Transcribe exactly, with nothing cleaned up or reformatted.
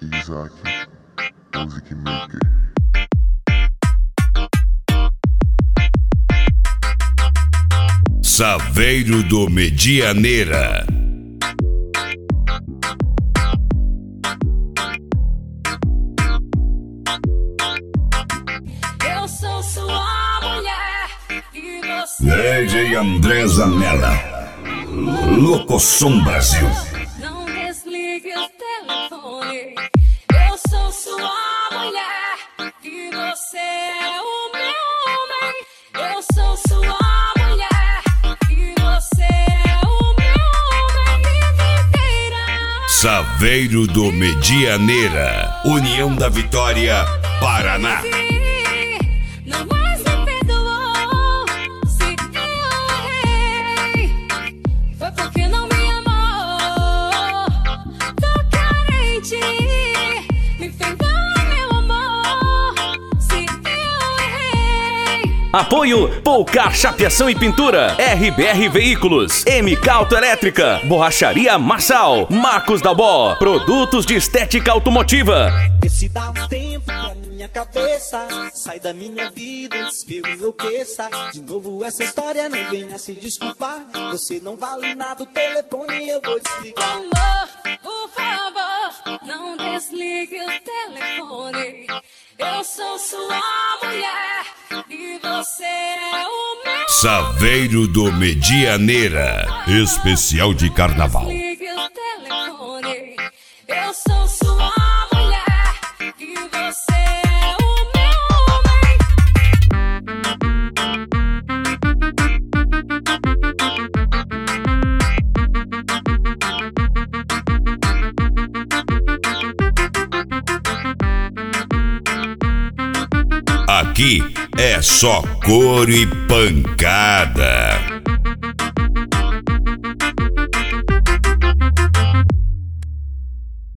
Isaac, Music Maker. Saveiro do Medianeira. Eu sou sua mulher e você D J André Zanella, Locosom Brasil. não desligue o telefone. Eu sou sua mulher e você é o meu homem. Eu sou sua mulher e você é o meu homem. Vida inteira. Saveiro do Medianeira, União da Vitória, Paraná. Não mais me perdoou. Se eu errei, foi porque não me amou. Tô carente, me perdoa, meu amor. Se eu errei. Apoio Poucar Chapeação e Pintura, R B R Veículos, M K Autoelétrica, Borracharia Marçal, Marcos da Bó, Produtos de Estética Automotiva. Vê se dá um tempo pra minha cabeça. Sai da minha vida antes que eu enlouqueça. De novo essa história, não venha se desculpar. Você não vale nada, o telefone eu vou desligar. Amor, por favor, não desligue o telefone. Eu sou sua mulher e você é o meu. Saveiro do Medianeira, especial de carnaval. Desligue o telefone. Eu sou sua mulher e você é o meu homem. Aqui é só couro e pancada.